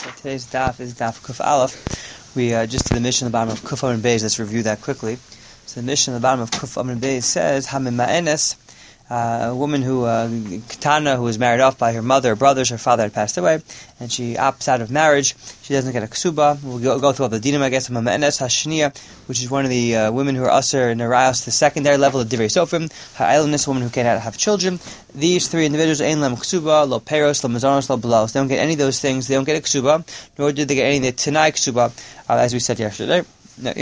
So today's daf is daf Kuf Aleph. We just did the mission on the bottom of Kuf Amud Beis. Let's review that quickly. So the mission on the bottom of Kuf Amud Beis says, Hamima'enes, a woman who, Ketana, who was married off by her mother or brothers, her father had passed away, and she opts out of marriage. She doesn't get a ksuba. We'll go through all the dinim, I guess. Hamima'enes Hashniya, which is one of the women who are usher Nerayos, the secondary level of Divrei Sofrim. Ha'elonis, woman who cannot have children. These three individuals, Ein Lem Ksuba, Lo Peros, Lo Mazonos, Lo Balaos. They don't get any of those things. They don't get a ksuba, nor do they get any of the Tanai ksuba, as we said yesterday. Now,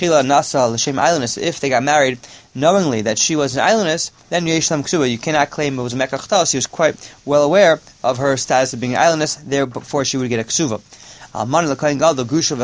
if they got married knowingly that she was an islandess, then Yeshlam Ksuba, you cannot claim it was a Mekach. She was quite well aware of her status of being an islandess there before she would get a Ksuba. All those cases of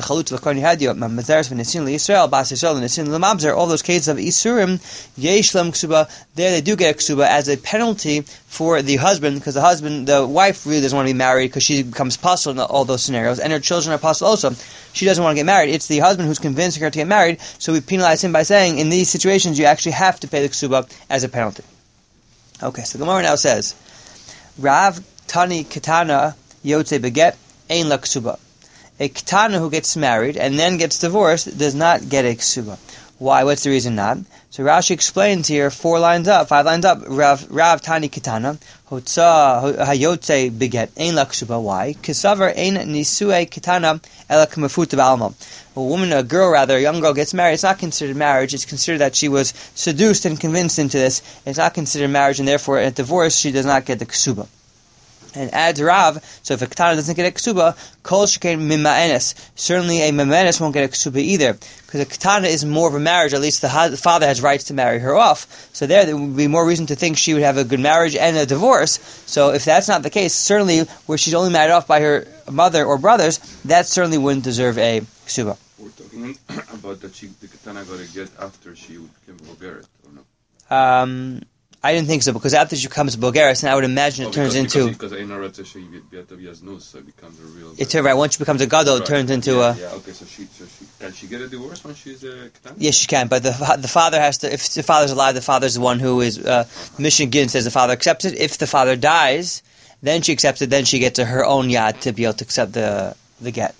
Isurim, Yeshlam Ksuba, there they do get a Ksuba as a penalty for the husband, because the wife really doesn't want to be married because she becomes puzzled in all those scenarios, and her children are puzzled also. She doesn't want to get married. It's the husband who's convincing her to get married, so we penalize him by saying, in these situations, you actually have to pay the Ksuba as a penalty. Okay, so the Gemara now says, Rav Tani Ketana Yotze Beget Ein La Ksuba. A Ketana who gets married and then gets divorced does not get a ksuba. Why? What's the reason not? So Rashi explains here 5 lines up. Rav Tani Ketana Hotza Hayotze Beget Ein La Ksuba. Why? Kesavar Ein Nisue Ketana Ela Kamafuta Ba'alma. A young girl gets married. It's not considered marriage. It's considered that she was seduced and convinced into this. It's not considered marriage, and therefore at divorce she does not get the ksuba. And adds Rav, so if a Ketana doesn't get a ksuba, kol shekain mima'enes. Certainly a mima'enes won't get a ksuba either, because a Ketana is more of a marriage. At least the father has rights to marry her off. So there would be more reason to think she would have a good marriage and a divorce. So if that's not the case, certainly where she's only married off by her mother or brothers, that certainly wouldn't deserve a ksuba. We're talking about that the Ketana got to get after she became Bulgaria, or no? I didn't think so, because after she becomes Bulgaris, and I would imagine it turns into... Because I know that she becomes a real... It's right, once she becomes a gadol, it turns into a... Yeah, okay, so can she get a divorce when she's a Ketana? Yes, she can, but the father has to... If the father's alive, the father's the one who is... Mishnah Gin says the father accepts it. If the father dies, then she accepts it, then she gets her own yad to be able to accept the get.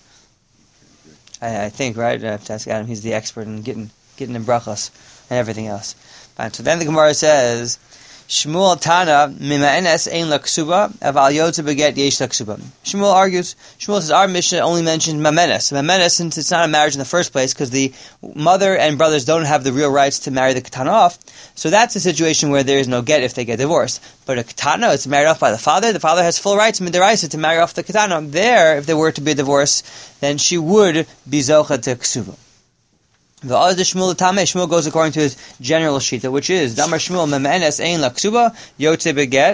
I think, right? I have to ask Adam, he's the expert in getting in brachos and everything else. Fine. So then the Gemara says... Shmuel Tana mima'enes ein la ksuba aval yotze beget yesh la ksuba. Shmuel says our Mishnah only mentioned mamenes. Mamenes, since it's not a marriage in the first place, because the mother and brothers don't have the real rights to marry the Ketana off, so that's a situation where there is no get if they get divorced. But a Ketana, it's married off by the father has full rights midiraisa to marry off the Ketana. There, if there were to be a divorce, then she would be zocha to ksuba. The other Shmuel goes according to his general shita, which is Damar Shmuel Memenes Ein La Ksuba Yotze Beget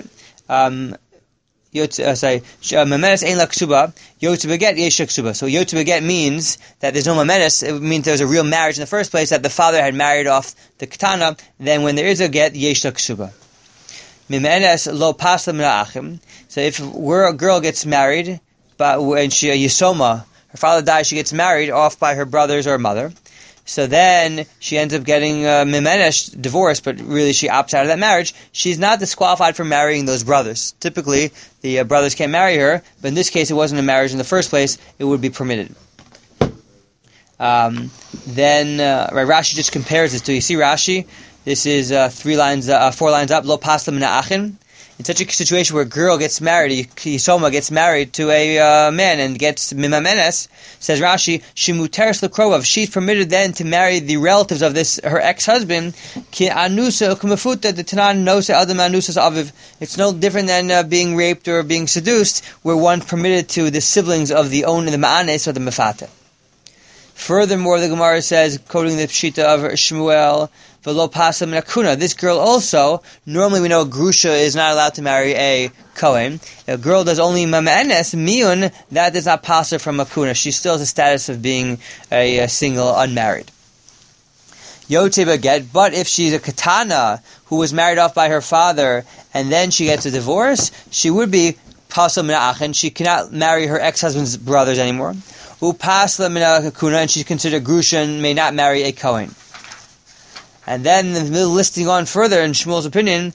Memenes Ein La Ksuba Yotze Beget Yesh Ksuba. So Yotze Beget means that there's no Memenes. It means there's a real marriage in the first place, that the father had married off the Ketana. Then when there is a get, Yesh Ksuba. Memenes Lo Pasla Mina'achim. So if a girl gets married, but when she Yisoma, her father dies, she gets married off by her brothers or mother. So then she ends up getting Mimenesh divorced, but really she opts out of that marriage. She's not disqualified from marrying those brothers. Typically, the brothers can't marry her, but in this case it wasn't a marriage in the first place, it would be permitted. Rashi just compares this to, you see Rashi? This is 4 lines up, Lo Pasla Mina'achin. In such a situation where a girl gets married, Yisoma gets married to a man and gets Mimamenes, says Rashi, Shimuteres Lekrov, she's permitted then to marry the relatives of her ex-husband, Ki Anusa Kumafuta, the Tanan Nosa Adam Anusas Aviv. It's no different than being raped or being seduced, where one's permitted to the siblings of the Ma'anes or the Mefata. Furthermore, the Gemara says, quoting the Pshita of Shmuel, V'lo pasam minakuna. This girl also, normally we know a grusha is not allowed to marry a Kohen. A girl does only mama'enes, miyun, that does not pass her from a kuna. She still has the status of being a single, unmarried. Yotze beget, but if she's a Ketana who was married off by her father and then she gets a divorce, she would be pasam mina'achin. She cannot marry her ex-husband's brothers anymore. Upasla minakuna, and she's considered grusha and may not marry a Kohen. And then the listing on further in Shmuel's opinion,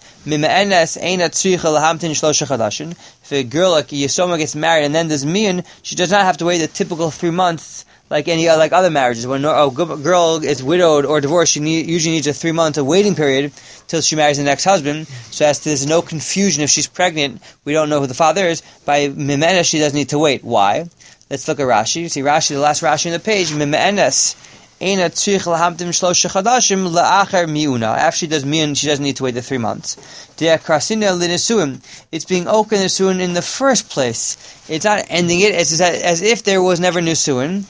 if a girl like Yisoma gets married and then does mian, she does not have to wait the typical 3 months like other marriages. When a girl is widowed or divorced, she usually needs a 3 month waiting period till she marries the next husband. So as to there's no confusion if she's pregnant, we don't know who the father is. By Mimenes, she doesn't need to wait. Why? Let's look at Rashi. See Rashi, the last Rashi on the page. Mimenes. After she does mian, she doesn't need to wait the 3 months. It's being open nisuin in the first place. It's not ending it. It's as if there was never nisuin.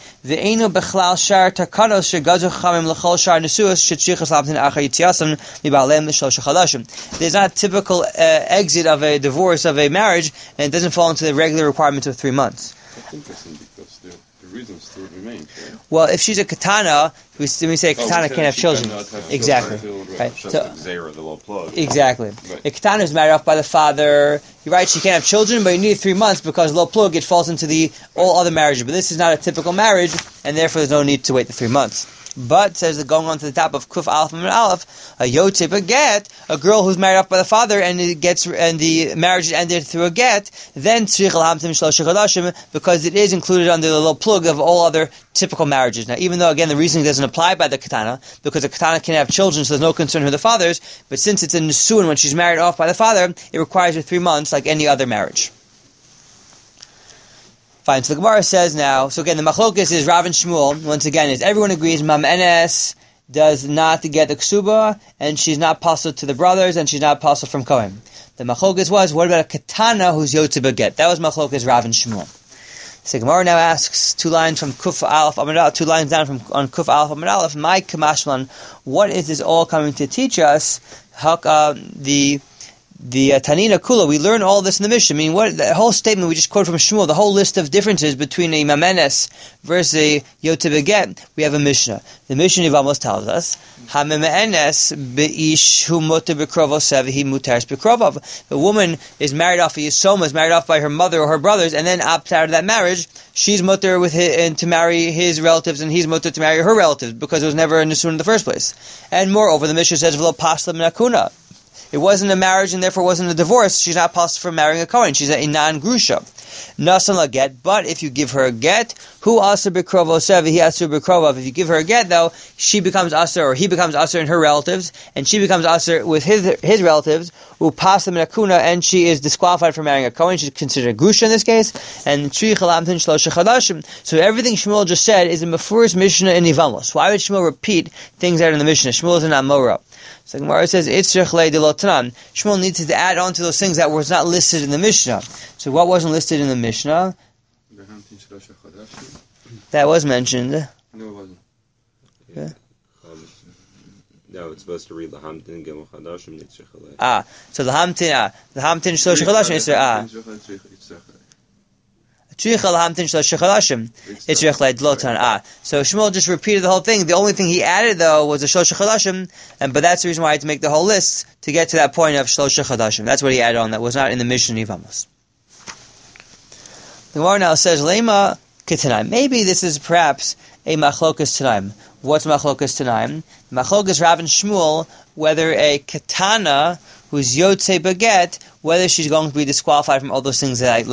There's not a typical exit of a divorce of a marriage, and it doesn't fall into the regular requirements of 3 months. That's interesting because the reason still remains, right? Well, if she's a katana, we say a katana can't have children. Exactly. Right. So, So, the little plug. exactly. Right. A katana is married off by the father. You're right, she can't have children, but you need 3 months because lo plug, it falls into the all other marriages. But this is not a typical marriage, and therefore there's no need to wait the 3 months. But, says going on to the top of Kuf Aleph and Aleph, a yotzei a get, a girl who's married off by the father and the marriage is ended through a get, then tzrich l'hamtim shlosh chodashim, because it is included under the little plug of all other typical marriages. Now, even though again the reasoning doesn't apply by the katana, because the katana can have children, so there's no concern who the father is, but since it's a nisuin when she's married off by the father, it requires her 3 months like any other marriage. Fine, so the Gemara says now, so again, the machlokes is Rav and Shmuel, once again, is everyone agrees Mam Enes does not get the ksuba, and she's not passed to the brothers, and she's not passed from Kohen. The machlokes was, what about a katana who's yotze beget? That was machlokes Rav and Shmuel. So Gemara now asks 2 lines from Kuf Aleph Amud Aleph, 2 lines down from on Kuf Aleph Amud Aleph, my kamashlan, what is this all coming to teach us? The Tanina Kula, we learn all this in the Mishnah. I mean, what the whole statement we just quoted from Shmuel, the whole list of differences between a Mamenes versus a Yotze Beget, we have a Mishnah. The Mishnah Yevamos tells us, HaMemenes be'ish hu muter b'krovo sevihi muteres b'krovov. The woman is married off, a Yisoma is married off by her mother or her brothers, and then opts out of that marriage. She's muter with and to marry his relatives, and he's muter to marry her relatives because it was never a nisun in the first place. And moreover, the Mishnah says v'lo pasla minakuna. It wasn't a marriage and therefore wasn't a divorce. She's not possible for marrying a Kohen. She's a non-grusha. Nasan la get, but if you give her a get, who asur b'krovo sevi, he asur b'krovov. If you give her a get, though, she becomes asur, or he becomes asur in her relatives, and she becomes asur with his relatives, who pass them in a kuna, and she is disqualified from marrying a Kohen. She's considered a grusha in this case, and tri chalamtin shlosha chadashim. So everything Shmuel just said is in the first Mishnah in Yevamos. Why would Shmuel repeat things that are in the Mishnah? Shmuel is an Amora. So the Gemara says, Shmuel needs to add on to those things that was not listed in the Mishnah. So what wasn't listed in the Mishnah? That was mentioned. No, it wasn't. Yeah. No, it's supposed to read Lahamtin Gimel Chadashim Nitzrich Alei. So the Hamtin Shlosh Chadashim is So Shmuel just repeated the whole thing. The only thing he added though was the Shlosh Chadashim, but that's the reason why I had to make the whole list to get to that point of Shlosh Chadashim. That's what he added on. That was not in the Mishnah Yevamos. The Gemara now says Lema Ketanaim. Maybe this is perhaps a Machlokas Tanaim. What's Machlokas Tanaim? Machlokas Rav and Shmuel, whether a Katana who's Yotze Beget, whether she's going to be disqualified from all those things that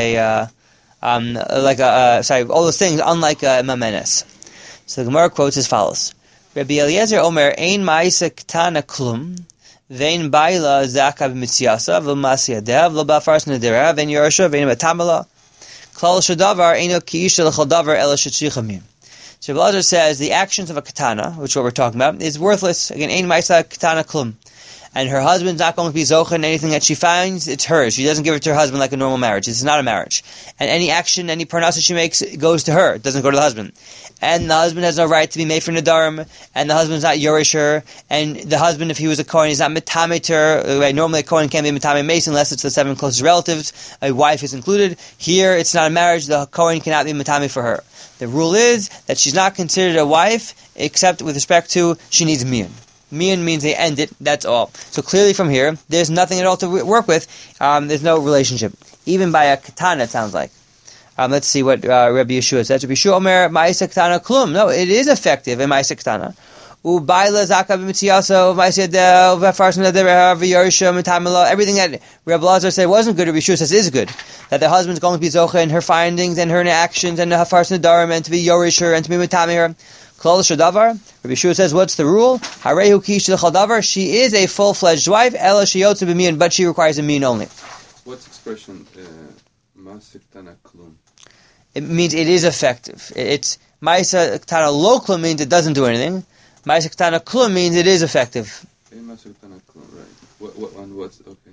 all those things, unlike Mamenes. So the Gemara quotes as follows: Rabbi Eliezer Omer, Ein Ma'isa Katana Klum, Vein Baila Zaka B'Mitziasa, V'Masiyadeh, V'Bafaras Nedera, Vein Yerusha, Vein Batamala, Klal Shadavar, Eino Kiisha L'Chol Davar, Ela Shetzricha. So Rabbi Eliezer says the actions of a katana, which is what we're talking about, is worthless. Again, Ein Ma'isa Katana Klum. And her husband's not going to be zocha in anything that she finds, it's hers. She doesn't give it to her husband like a normal marriage. It's not a marriage. And any action, any parnasa she makes, goes to her. It doesn't go to the husband. And the husband has no right to be made for nadarim, and the husband's not yorish her, and the husband, if he was a Kohen, is not mitame to her. Right? Normally a Kohen can't be mitame mason unless it's the 7 closest relatives. A wife is included. Here, it's not a marriage. The Kohen cannot be mitame for her. The rule is that she's not considered a wife, except with respect to, she needs mian. Mian means they end it, that's all. So clearly from here, there's nothing at all to work with. There's no relationship. Even by a katana, it sounds like. Let's see what Rabbi Yeshua says. Rabbi Yeshua Omer, Ma'isa Katana Klum. No, it is effective in Ma'isa Katana. Ubaila Zaka b'mitziyaso v'aisiyadeh v'farshim l'deber v'yorishim v'tamila. Everything that Rabbi Lazar said wasn't good, Rabbi Yeshua says is good. That the husband's going to be zocha in her findings and her actions and hafarshim l'darim and to be yorish her and to be mitami her. Klal shadavar. Rabbi Yeshua says, what's the rule? Harehu kish l'chal davar. She is a full-fledged wife. Ela sheyotze b'miyan, but she requires a miyan only. What's expression? Masik tana klum. It means it is effective. It's Ma'isa Ketana Lo Klum means it doesn't do anything. Ma'isa Ketana Klum means it is effective. Masik tana klum, right? What's okay?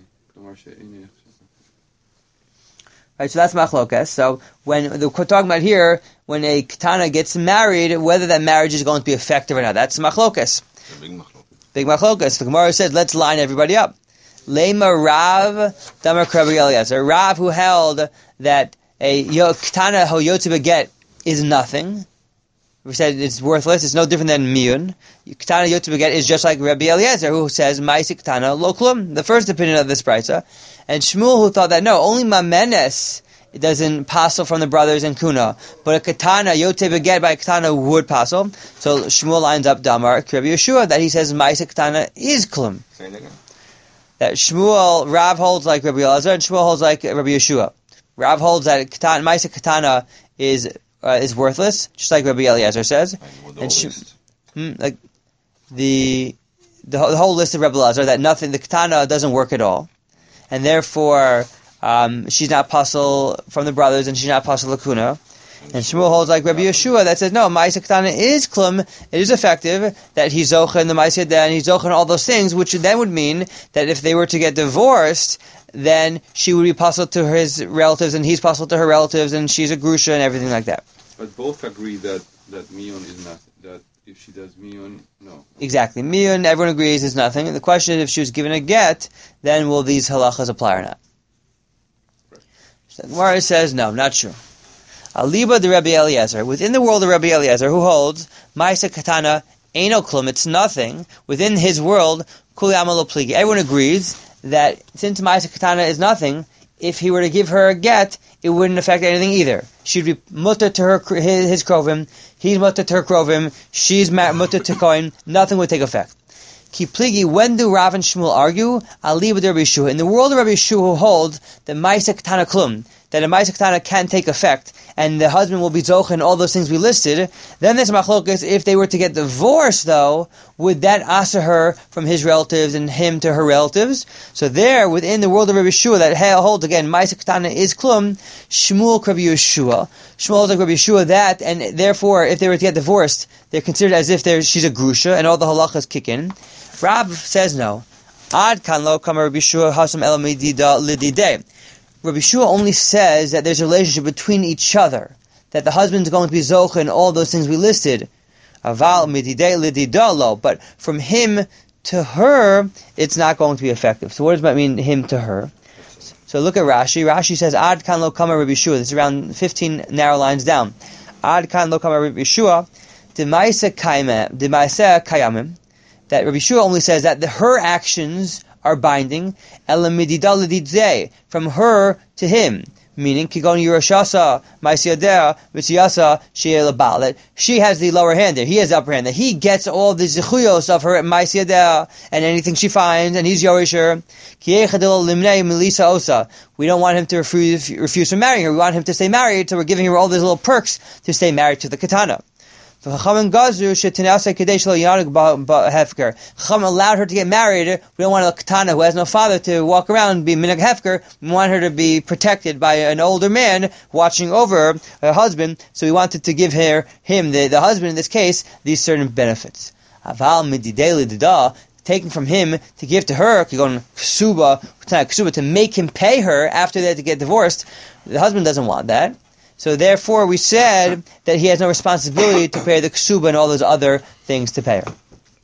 Right, so that's Machlokas. So when we're talking about here, when a Ketana gets married, whether that marriage is going to be effective or not, that's Machlokas. Big Machlokas. The Gemara said, let's line everybody up. Lema Rav Damar Rabbi Eliezer. Rav who held that a Ketana Ho Yotze Beget is nothing. We said it's worthless. It's no different than miyun. Ketana Yotze Beget is just like Rabbi Eliezer, who says Ma'aseh Ketana Lo Klum, the first opinion of this brisa. And Shmuel, who thought that no, only Mamenes doesn't passel from the brothers and Kuna, but a Ketana Yotze Beget by a Ketana would passel. So Shmuel lines up Damar Rabbi Yeshua that he says Ma'aseh Ketana is Klum. Say it again. That Shmuel, Rav holds like Rabbi Eliezer, and Shmuel holds like Rabbi Yeshua. Rav holds that Ma'aseh Ketana is worthless, just like Rabbi Eliezer says. And like the whole list of Rabbi Eliezer, that nothing, the Ketana doesn't work at all, and therefore she's not passel from the brothers, and she's not passel lakuna. And Shmuel holds like Rabbi Yeshua that says no, Ma'aseh Ketana is klum, it is effective, that he's zocha in the Ma'aseh Yadeh, and he's zocha in all those things, which then would mean that if they were to get divorced, then she would be passel to his relatives, and he's passel to her relatives, and she's a grusha and everything like that. But both agree that miyun is nothing. That if she does miyun, no. Exactly. Miyun, everyone agrees, is nothing. And the question is, if she was given a get, then will these halachas apply or not? Right. So the Gemara says, no, not true. Aliba de Rabbi Eliezer, within the world of Rabbi Eliezer, who holds Ma'aseh Ketana Eino Klum, it's nothing. Within his world, Kuli Amalo Pligi. Everyone agrees that since Ma'aseh Ketana is nothing, if he were to give her a get, it wouldn't affect anything either. She'd be mutter to his krovim, he's mutter to her krovim, she's mutter to Kohen, nothing would take effect. Ki pligi, when do Rav and Shmuel argue? Ali with Rabbi Yeshua. In the world of Rabbi Yeshua, who holds the Ma'aseh Ketana Klum, that a Ma'aseh Ketana can take effect, and the husband will be zocha and all those things we listed, then there's machlokas, if they were to get divorced though, would that aser her from his relatives and him to her relatives? So there, within the world of Rabbi Yeshua, that holds again, Ma'aseh Ketana is Klum, Shmuel Rabbi Yeshua. Shmuel holds like Rabbi Yeshua that, and therefore, if they were to get divorced, they're considered as if she's a grusha, and all the halachas kick in. Rab says no. Ad kan lo kama Rabbi Yeshua hasam el midida lididei. Rabbi Yeshua only says that there's a relationship between each other, that the husband's going to be zocha and all those things we listed. Aval mididei lidida lo. But from him to her, it's not going to be effective. So what does that mean, him to her? So look at Rashi. Rashi says, Ad kan lo kama Rabbi Yeshua. This is around 15 narrow lines down. Ad kan lo kama Rabbi Yeshua. D'maaseh kayamim. That Rabbi Yeshua only says that her actions are binding, from her to him. Meaning, Kigon Yeroshasa, Ma'aseh Mitziyasa, that she has the lower hand there. He has the upper hand. That he gets all the zichuyos of her Ma'aseh and anything she finds, and he's Yorisher. We don't want him to refuse from marrying her. We want him to stay married, so we're giving her all these little perks to stay married to the Ketana. Chacham allowed her to get married. We don't want a Ketana who has no father to walk around and be minhag hefker. We want her to be protected by an older man watching over her husband. So we wanted to give him, the husband in this case, these certain benefits. Taken from him to give to her, ksuba, to make him pay her after they had to get divorced. The husband doesn't want that. So therefore, we said that he has no responsibility to pay the ksuba and all those other things to pay her.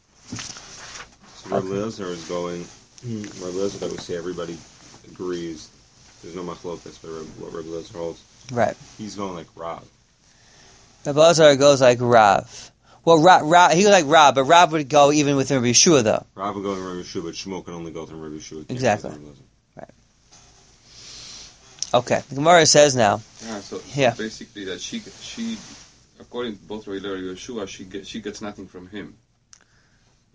So Rabbi Eliezer is going. Rabbi Eliezer, that we say everybody agrees. There's no machlokas for what Rabbi Eliezer holds. Right. He's going like Rav. Rabbi Eliezer goes like Rav. Well, he goes like Rav, but Rav would go even with Rabbi Yeshua though. Rav would go with Rabbi Yeshua, but Shmuel can only go through Rabbi Yeshua. Exactly. Right. Okay. The Gemara says now. So basically that she, according to both Rabbi Eliezer and Yeshua, she gets nothing from him.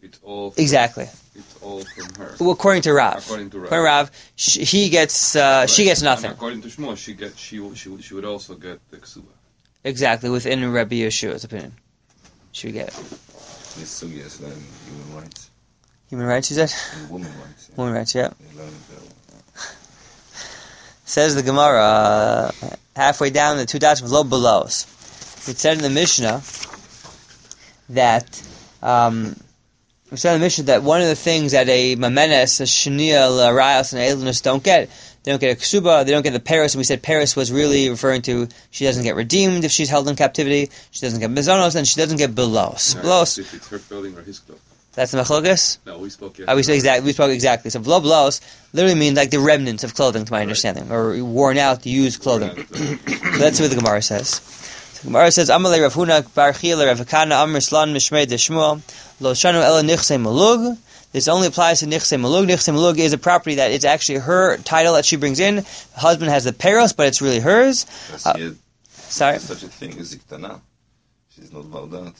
It's all Exactly. It's all from her. Well, according to Rav. According to Rav. According to Rav, she gets Right. she gets nothing. And according to Shmuel, she would also get the ksuba. Exactly, within Rabbi Yeshua's opinion. She would get it. This sugya is learning human rights. Human rights, you said? And women rights. Yeah. Women rights, yeah. They're learning that. Says the Gemara, halfway down the two dots of Lo Belos. It said in the Mishnah that one of the things that a Mamenes, a Shania, a Rayas, and a Eilunus don't get, they don't get a Ksuba, they don't get the Paris, and we said Paris was really referring to she doesn't get redeemed if she's held in captivity, she doesn't get Mizonos, and she doesn't get Belos. No, Belos, if it's her clothing or his clothing. that's the Machlokas? No, we spoke We spoke exactly. So Vlo Belos literally means like the remnants of clothing, to my understanding, or worn out, used clothing. So that's what the Gemara says. So the Gemara says, Amalei Rav Huna Bar Chila Rav Hakana Amr Slan Mishmei de Shmuel Lo Shanu Ela Nichse Malug. This only applies to Nichse Malug. Nichse Malug is a property that it's actually her title that she brings in. The husband has the peros, but it's really hers. Sorry? There's such a thing as Iktana. She's not Valdat.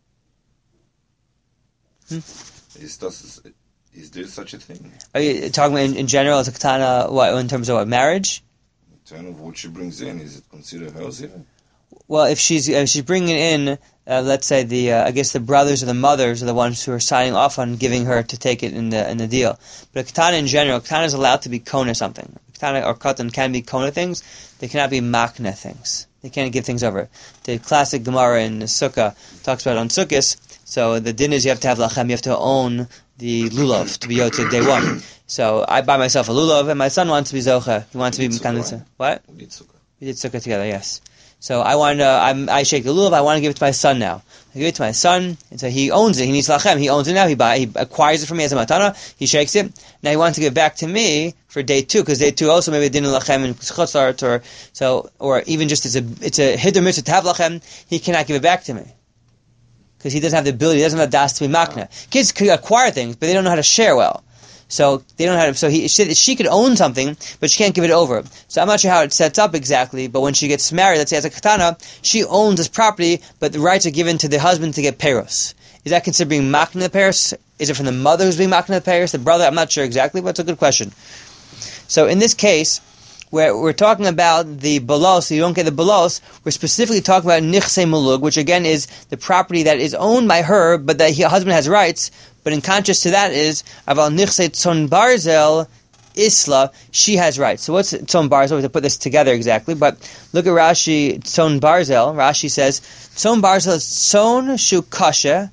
Is there such a thing? Are you talking about in general as a katana, what, in terms of what, marriage? In terms of what she brings in, is it considered hers here? Well, if she's bringing in, let's say I guess the brothers or the mothers are the ones who are signing off on giving her to take it in the deal. But a katana in general, katana is allowed to be kona something. Katana or katan can be kona things. They cannot be makna things. They can't give things over. The classic Gemara in Sukkah talks about on Sukkos. So the din is you have to have lachem. You have to own the lulav to be yotze day one. So I buy myself a lulav, and my son wants to be zocha. He wants to be mekandetza. What? We did Sukkah. We did sukkah together, yes. So I shake the lulav. I want to give it to my son now. I give it to my son, and so he owns it. He needs lachem. He owns it now. He acquires it from me as a matana. He shakes it. Now he wants to give it back to me for day two, because day two also maybe didn't lachem and chutzart or even just it's a hiddur mitzvah to have lachem. He cannot give it back to me because he doesn't have the ability. He doesn't have the das to be makna. Kids could acquire things, but they don't know how to share well. So they don't have. So she could own something, but she can't give it over. So I'm not sure how it sets up exactly. But when she gets married, let's say as a katana, she owns this property, but the rights are given to the husband to get peros. Is that considered being makna the peros? Is it from the mother who's being makna the peros? The brother? I'm not sure exactly, but it's a good question. So in this case, where we're talking about the balos, so you don't get the balos, we're specifically talking about nichse mulug, which again is the property that is owned by her, but that her husband has rights. But in contrast to that is aval nichse tzon barzel isla, she has rights. So what's tzon barzel? We have to put this together exactly. But look at Rashi tzon barzel. Rashi says tzon barzel is tzon shu kasha,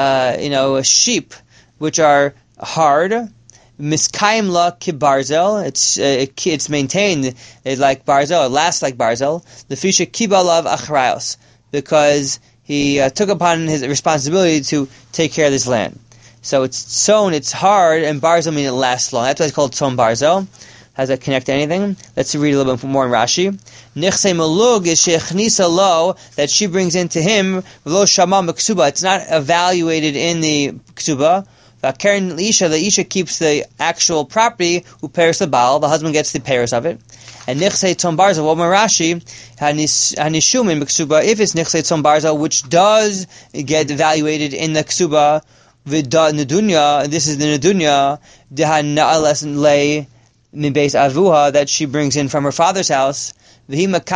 sheep which are hard. Miskayim la kibarzel. It's maintained like barzel. It lasts like barzel. The fisha kibalav achrayos, because he took upon his responsibility to take care of this land. So it's sown, it's hard, and barzel means it lasts long. That's why it's called tzon barzel. How does that connect to anything? Let's read a little bit more in Rashi. Nichse malug is shechnisa lo, that she brings into him, lo shama ksuba. It's not evaluated in the ksuba. Karen the Isha keeps the actual property, who pairs the Baal, the husband gets the pairs of it. And Nichse Tzon Barzel, what Rashi, Hanishumin Ksuba, if it's Nichse Tzon Barzel, which does get evaluated in the Ksuba, Vida Nedunya, this is the Nedunya, Dehan Na'ales Lei Mibes Avuha, that she brings in from her father's house, and he takes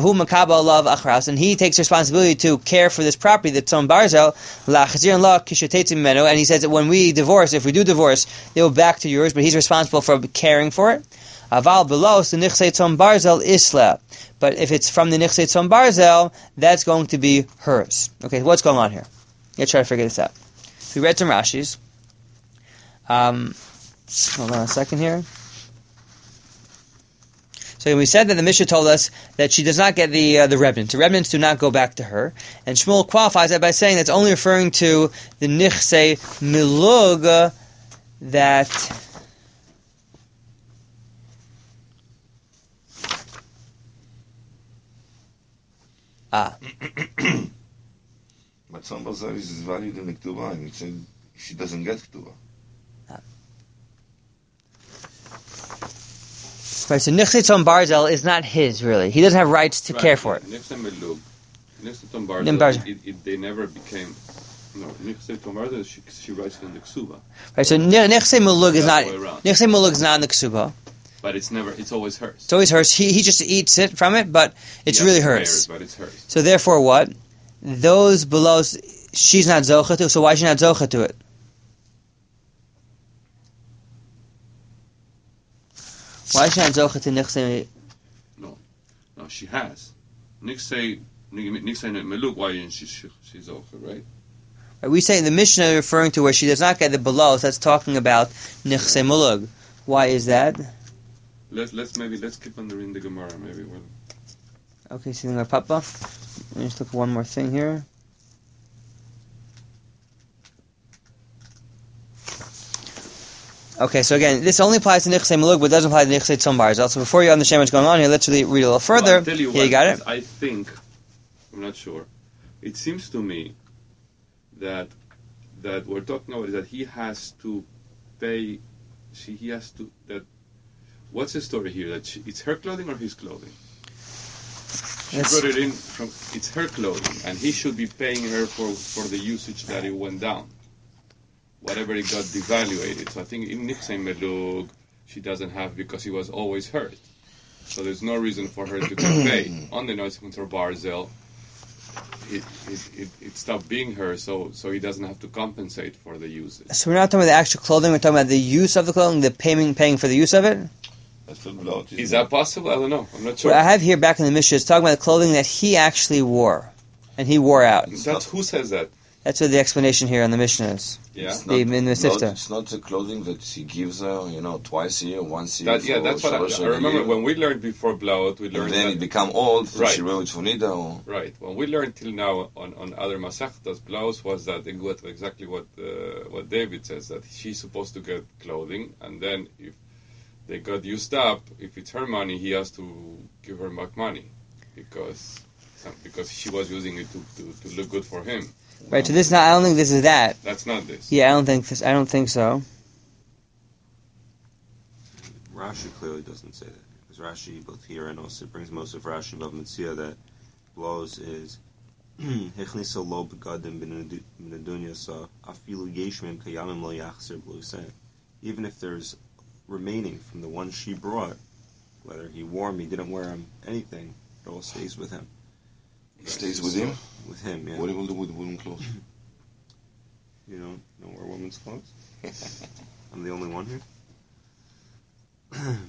responsibility to care for this property, the Tzon Barzel, and he says that when we divorce, if we do divorce, they will back to yours, but he's responsible for caring for it. Aval belos the Nichse Tzon Barzel isla. But if it's from the Nichse Tzon Barzel, that's going to be hers. Okay, what's going on here? Let's try to figure this out. So we read some Rashis. Hold on a second here. So we said that the Mishnah told us that she does not get the remnants. The remnants do not go back to her. And Shmuel qualifies that by saying that's only referring to the Nichse Milug that... But Tzon Barzel is valued in the Ketubah, and it said she doesn't get Ketubah. Right, so Nichse Tzon Barzel is not his, really. He doesn't have rights to care for it. Nichse Milug, Nichse Tzon Barzel, they never became No, Nichse Tomarda, she writes it in the Ksuba. Right. So Nechse Mulug is not That's the way around. Nechse Mulug is not in the ksuba. But it's always hers. It's always hers. He just eats it from it, but it's He really has hers. But it's hers. So therefore, what? Those below, she's not zocha to. So why is she not zocha to it? Why is she not zocha to Nechse? No, she has. Nichse Meluk, why isn't she's over, right? We say in the Mishnah referring to where she does not get the belows. That's talking about Nechse Mulug. Why is that? Let's keep on reading the Gemara. Maybe we'll. Okay, see our Papa. Let me just look at one more thing here. Okay, so again, this only applies to Nichse Mulug, but doesn't apply to Nichse Tzom Barzel. So before you understand what's going on here, let's read a little further. I'll tell you Here, you got it? I think, I'm not sure. It seems to me that we're talking about is that he has to pay. He has to that. What's the story here? That it's her clothing or his clothing? She brought it in from. It's her clothing, and he should be paying her for the usage that it went down. Whatever it got devaluated. So I think in Nichse Melug, she doesn't have because he was always hurt. So there's no reason for her to get paid. On the Noise Control Barzel, it stopped being her, so he doesn't have to compensate for the usage. So we're not talking about the actual clothing, we're talking about the use of the clothing, the paying for the use of it? Is that possible? I don't know. I'm not sure. What I have here back in the Mishnah is talking about the clothing that he actually wore, and he wore out. Who says that? That's what the explanation here on the Mishnah is. Yeah. In the Sifta. It's not the clothing that he gives her, twice a year, once a year. That's what I remember when we learned before Blaot, we learned and then that it become old, right. She wrote for Nida. Or... Right. When we learned till now on other Masechtas, Blaos was that exactly what David says, that she's supposed to get clothing, and then if they got used up, if it's her money, he has to give her back money because she was using it to look good for him. Right, so this is not, I don't think this is that. That's not this. Yeah, I don't think so. Rashi clearly doesn't say that. Because Rashi, both here and also brings most of Rashi above Mitzvah that blows is Hechnisa lo begadim bin adunya sa afilu yeshmim kayamim lo yachzer blusen. Even if there's remaining from the one she brought, whether he wore them, he didn't wear them, anything, it all stays with him. It stays with him? With him, yeah. What do you do with women's clothes? You don't wear women's clothes? I'm the only one here?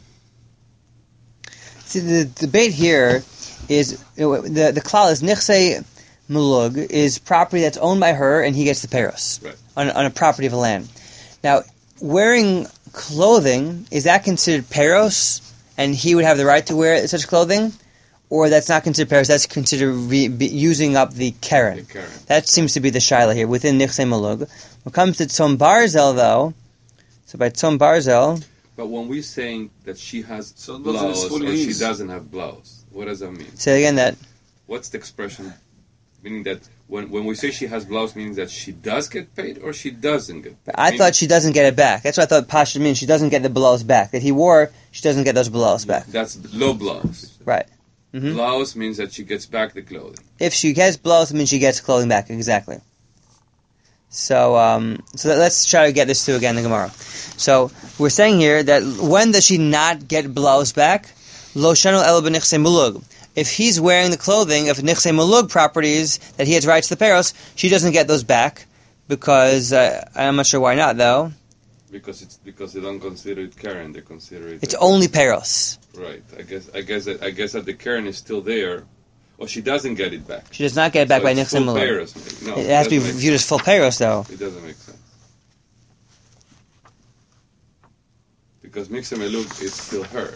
See, the debate here is, the klal is Nichse Mulug is property that's owned by her and he gets the peros. Right. On a property of a land. Now, wearing clothing, is that considered peros and he would have the right to wear such clothing? Or that's not considered peros, that's considered using up the keren. That seems to be the shaila here, within Nichse Mulug. When it comes to Tzom Barzel, though, so by Tzom Barzel... But when we're saying that she has blouse or she doesn't have blouse, what does that mean? Say again that... What's the expression? Meaning that when we say she has blouse, means that she does get paid or she doesn't get paid? I thought she doesn't get it back. That's what I thought Pasha means. She doesn't get the blouse back. That he wore, she doesn't get those blouse back. That's low blouse. Right. Mm-hmm. Blouse means that she gets back the clothing. If she gets blouse, it means she gets clothing back. Exactly. So let's try to get this through again in the Gemara. So we're saying here that when does she not get blouse back? Lo shanu elo b'nichse mulug. If he's wearing the clothing of Nichse Mulug properties that he has rights to the peros, she doesn't get those back because I'm not sure why not though. Because they don't consider it Karen, they consider it. It's only peros. Right. I guess that the Karen is still there, or she doesn't get it back. She does not get it back by Nichse Mulug. Peros. No, it has to be viewed as full peros though. It doesn't make sense. Because Nichse Mulug is still her.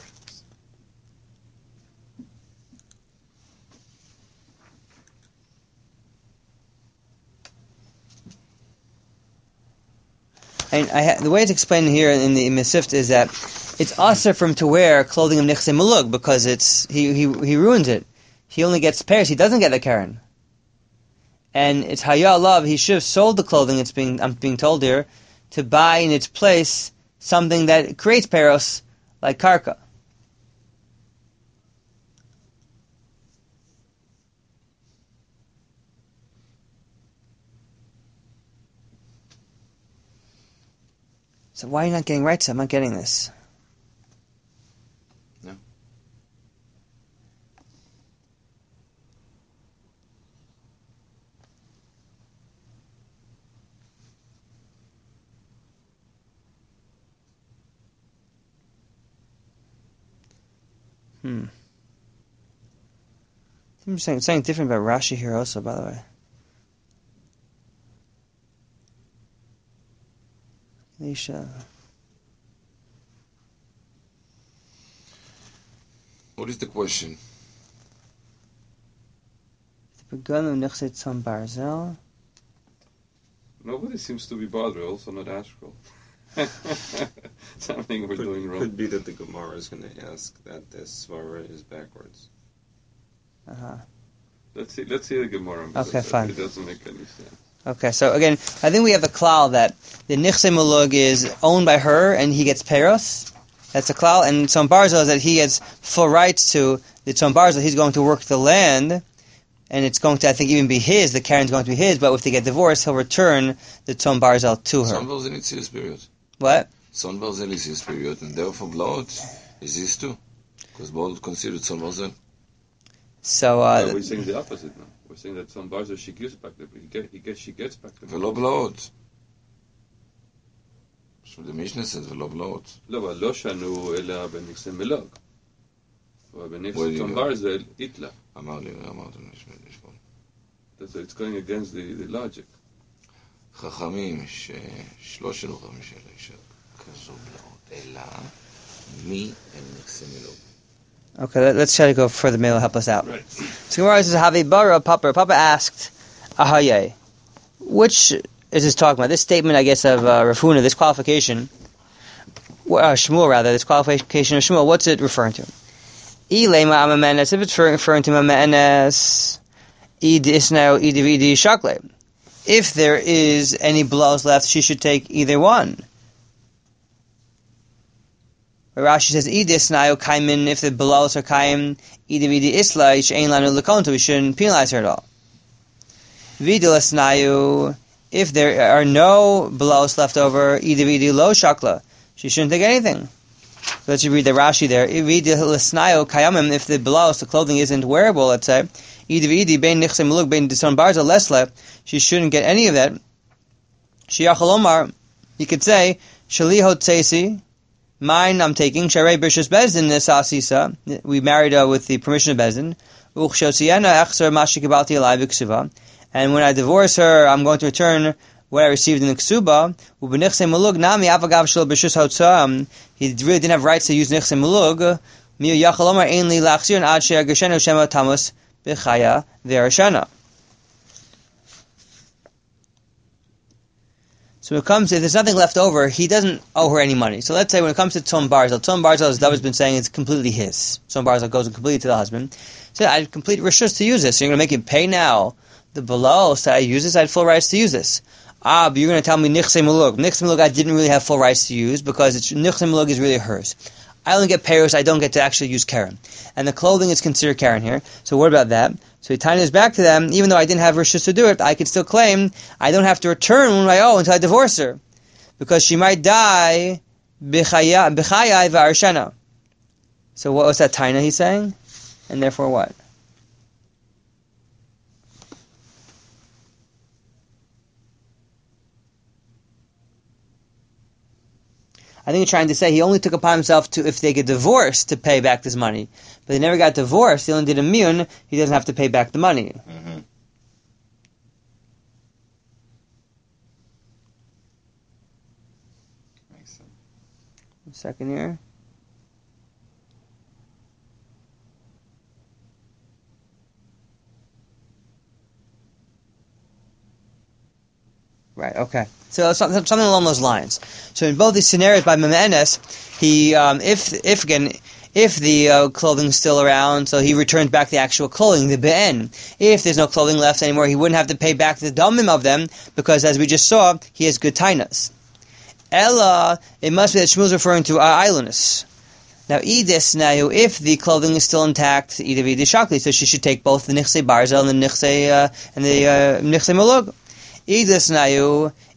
And the way it's explained here in the Mesivta is that it's usher for him to wear clothing of Nichse Mulug because he ruins it. He only gets peros. He doesn't get the Karen. And it's Haya Love. He should have sold the clothing. I'm being told here to buy in its place something that creates peros like karka. So why are you not getting right? I'm not getting this. No. I'm saying something different about Rashi here also, by the way. Elisha. What is the question? Nobody seems to be bothered, also not Ashkel. Something we're doing wrong. Could be that the Gemara is going to ask that the Svara is backwards. Let's see the Gemara. Okay, fine. It doesn't make any sense. Okay, so again, I think we have the klal that the Nichse Mulug is owned by her and he gets Peros. That's a klal. And Tzom Barzel is that he has full rights to the Tzom Barzel. He's going to work the land, and it's going to, I think, even be his. The Karen's going to be his, but if they get divorced, he'll return the Tzom Barzel to her. Tzom Barzel is his period. What? Tzom Barzel is his period, and therefore blood is his too. Because blood considered Tzom Barzel. So, we're saying the opposite now. We're saying that Tzom Barzel, she gives back the she gets back the Velo blood. So the Mishnah says velo blood. לא, אבל לא שנו אלא בנכסי מלוג. ובנכסי Where do you Tzom go? Barzel, itla. אמר לי, So it's going against the logic. חכמים שלא שלו חמישה לאישה כזו בלעות, אלא מי הם נכסי מלוג. okay, let's try to go further. Maybe it'll help us out. Right. So Gemara says, Havi bara Papa. Papa asked, Ahaye. Which is this talking about? This statement, I guess, of Rafuna, this qualification, Shmuel rather, this qualification of Shmuel, what's it referring to? Ilema amamenes, if it's referring to mamenes, id isnao idividi shakle. If there is any blows left, she should take either one. Rashi says, idis nayo kaimin, if the blows are kaim, idividi isla, she'ein lanu lekonto, we shouldn't penalize her at all. Vidilas nayo, if there are no blows left over, idividi lo shakla, she shouldn't take anything. Let's read the Rashi there. Vidilas nayo kayamim, if the blouse, the clothing isn't wearable, let's say, idividi bein nichse muluk bein dison barza lesle, she shouldn't get any of that. Shiachal omar, you could say, shaliho tsesi, mine I'm taking, Sharei Bishus Bezdin Nesasisa, we married with the permission of Bezdin, and when I divorce her, I'm going to return what I received in the Ksuba. He really didn't have rights to use Nichse Mulug. So when it comes, if there's nothing left over, he doesn't owe her any money. So let's say when it comes to Tzom Barzel, as David's been saying, it's completely his. Tzom Barzel goes completely to the husband. So I have complete rishus to use this. So you're going to make him pay now the below, so I use this, I had full rights to use this. But you're going to tell me Nichse Mulug. Nichse Mulug I didn't really have full rights to use because Nichse Mulug is really hers. I only get payers, I don't get to actually use Karen. And the clothing is considered Karen here. So what about that? So he ties back to them, even though I didn't have rishus to do it, I can still claim I don't have to return what I owe until I divorce her. Because she might die b'chayai v'arshana. So what was that taina he's saying? And therefore what? I think he's trying to say he only took upon himself to, if they get divorced, to pay back this money. But they never got divorced, they only did a miyun, he doesn't have to pay back the money. Mm-hmm. Makes sense. Second here. Right, okay. So something along those lines. So in both these scenarios by Memenes, he, if the clothing's still around, so he returns back the actual clothing, the be'en. If there's no clothing left anymore, he wouldn't have to pay back the damim of them, because as we just saw, he has good tainas. Ella, it must be that Shmuel's referring to idleness. Now, idis nayu, if the clothing is still intact, idav shakli, so she should take both the nichse barzel and the nichse mulug. Idis nayu,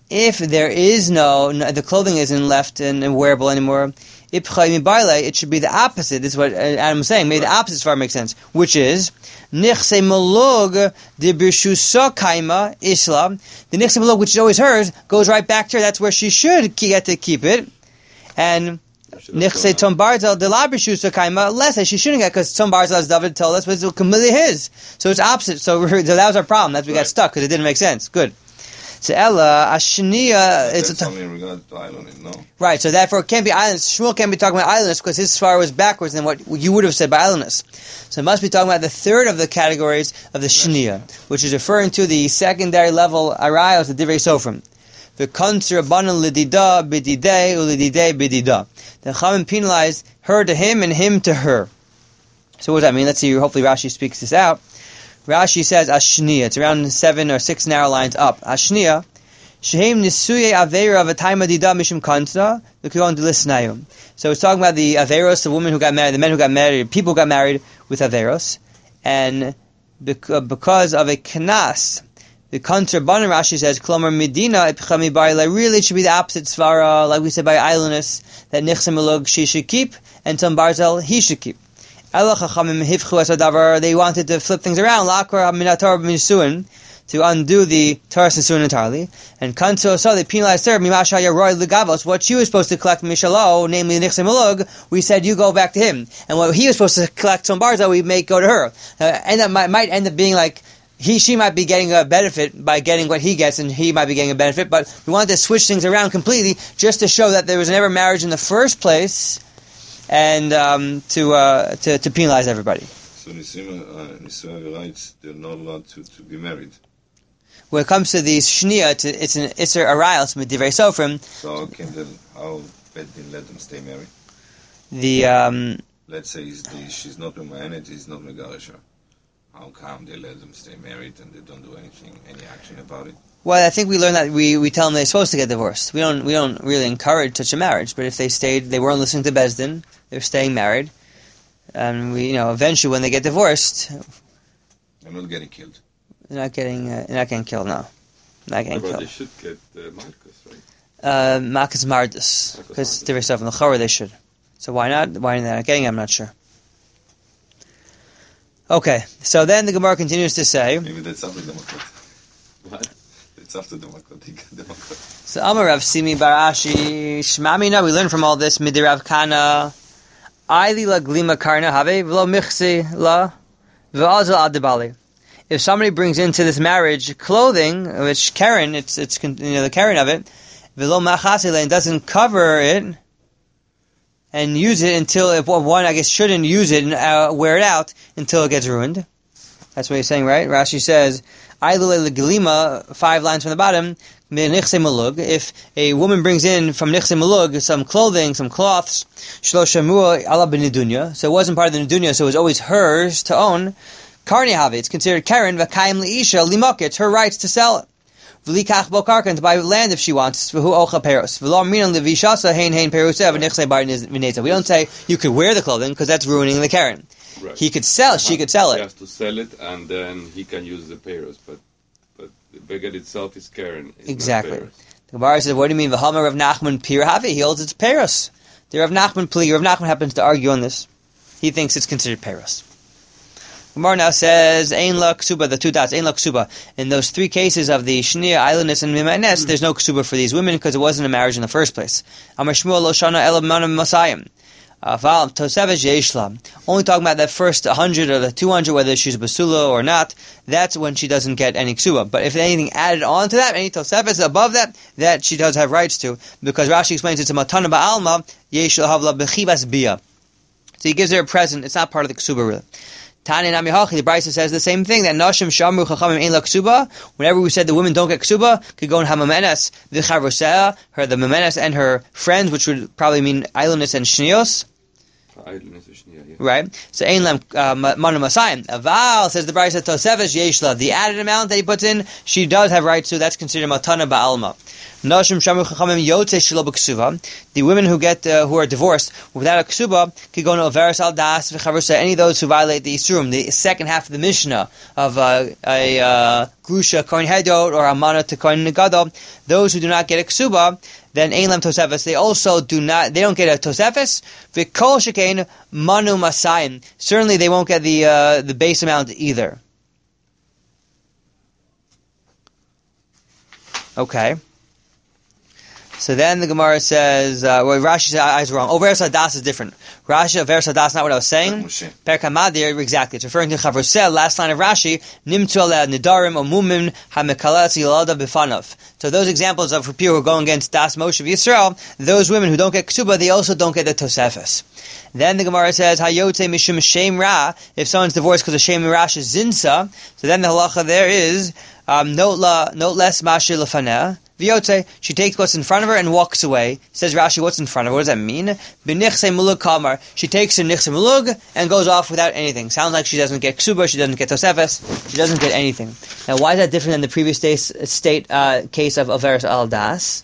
if there is the clothing isn't left and wearable anymore, it should be the opposite. This is what Adam was saying. Maybe the opposite far makes sense, which is nichse malug de birshusa kaima islam. The nichse malug, which is always hers, goes right back to her. That's where she should get to keep it. And nichse tom barzel de la birshusa kaima less, she shouldn't get, because tom barzel, as David told us, was completely his. So it's opposite. So that was our problem. That's why we got stuck, because it didn't make sense. Good. So Ella Ashniya, it's only in regards to islanding, no? Right, so therefore it can't be islandness. Shmuel can't be talking about islandness because his svara was backwards than what you would have said by islandness. So it must be talking about the third of the categories of the Shniya, which is referring to the secondary level arayos, the divrei sofrim. The konser abanon lidida bididei ulididei bidida. The Chachamim penalized her to him and him to her. So what does that mean? Let's see. Hopefully Rashi speaks this out. Rashi says Ashniya. It's around 7 or 6 narrow lines up. Ashniya. Shehem nisuye aveira v'tayma dida mishum kantra v'kiron delisnayum. So it's talking about the averos, the women who got married, the men who got married, people who got married with averos, and because of a knas, the kantra banan Rashi says klomer medina epchami barila. Really, it should be the opposite svara, like we said by idleness, that nichse melug she should keep, and tom barzel he should keep. They wanted to flip things around, to undo the Torah Nisuin entirely. And Kanto, so they penalized her, what she was supposed to collect Mishalo, namely Nichse Malug, we said you go back to him. And what he was supposed to collect Tom Barza, we make go to her. And that might end up being like, she might be getting a benefit by getting what he gets, and he might be getting a benefit, but we wanted to switch things around completely, just to show that there was never marriage in the first place, and to penalize everybody. So Nisuin rights, they're not allowed to be married. When it comes to these shniya, it's an Isser Arayel, it's Divrei Sofrim. So how Bedin let them stay married? Let's say she's not Me'anet, he's not Megarisha. How come they let them stay married and they don't do any action about it? Well, I think we learned that we tell them they're supposed to get divorced. We don't really encourage such a marriage, but if they weren't listening to Bezdin, they're staying married, and eventually when they get divorced, they're not getting killed. They're not getting killed. No, not getting killed. They should get Malkus, right? Malkus Mardus, because Divrei Sofrim in the Chorah they should. So why not? Why they're not getting it, I'm not sure. Okay, so then the Gemara continues to say. Maybe that's after Democrat. What? It's after Democrat. So Amar Rav Simi Barashi Shmamina. We learn from all this Midi Rav Kana. Aili la glima karna have v'lo michsi la v'azal adibali. If somebody brings into this marriage clothing, which Karen, it's the Karen of it, v'lo machasi and doesn't cover it and use it until, if one I guess shouldn't use it and wear it out until it gets ruined. That's what he's saying, right? Rashi says, Ailule legelima, 5 lines from the bottom, nichse malug. If a woman brings in from nichse malug some clothing, some cloths, shlo shamua ala b'nidunya, so it wasn't part of the nidunya, so it was always hers to own. Karni have it's considered Karen v'kaim leisha limok. It's her rights to sell it. V'likach bo karka, to buy land if she wants. V'hu ocha peros. V'lo minon levishasa hein perusev v'nichse bar v'neza. We don't say you could wear the clothing because that's ruining the Karen. Right. He could sell. She could sell it. He has to sell it, and then he can use the payros. But the beged itself is Karen. Exactly. The Gemara says, "What do you mean? V'hamar Rav Nachman Pirhavi? He holds it's payros." The Rav Nachman plea. Rav Nachman happens to argue on this. He thinks it's considered payros. Gemara now says, "Ein la ksuba." The 2 dots. Ein la ksuba. In those 3 cases of the shniya, islandness, and mimanes, there's no ksuba for these women because it wasn't a marriage in the first place. Amar Shmuel lo shana ela manam masayim. Only talking about that first 100 or the 200, whether she's a basula or not, that's when she doesn't get any ksuba. But if anything added on to that, any tosefes above that she does have rights to, because Rashi explains it's a matana ba'alma, yesh lahavla bechibas bia. So he gives her a present, it's not part of the ksuba really. Tani Nami Hachi, the Brisa says the same thing, that Nashim Shamru Chachamim Ein La Ksuba, whenever we said the women don't get Ksuba, could go and have Mamenes, the Chavrosea, the Mamenes and her friends, which would probably mean islandness and Shnios. Right? So Ein Lem Manu Masayim. Aval, says the Brisa Tosefes Yeshla, the added amount that he puts in, she does have rights to, that's considered Matana Ba'alma. Nashim Shamu Chachamim Yotze Shelo B'Ksuva. The women who are divorced without a ksuba could go to Averes Al Das V'Chavrusa, any of those who violate the Isurim, the second half of the Mishnah of a Grusha Kohen Hedot or Amana to Kohen Negadol. Those who do not get a ksuba, then Ein Lem Tosefes, they also they don't get a Tosefes. V'Kol Shekain Manu Masayim. Certainly they won't get the base amount either. Okay. So then the Gemara says, Rashi said I was wrong. Averes Hadas is different. Rashi, Averes Hadas, not what I was saying. Perkamadir, exactly. It's referring to Chavrosel, last line of Rashi, Nimtu ala Nidarim Omumim HaMekalas Yilada Bifanav. So those examples of people who are going against Das Moshe of Yisrael, those women who don't get Ksuba, they also don't get the Tosefes. Then the Gemara says, Hayotze Mishum Shem Ra, if someone's divorced because of Shem Rash is Zinsa, so then the halacha there is, note less Mashi Lefaneh. V'yotze, she takes what's in front of her and walks away. Says Rashi, what's in front of her? What does that mean? B'nichse mulug kamar. She takes her nichse mulug and goes off without anything. Sounds like she doesn't get ksuba, she doesn't get tosefes, she doesn't get anything. Now, why is that different than the previous state case of Averes Al Das?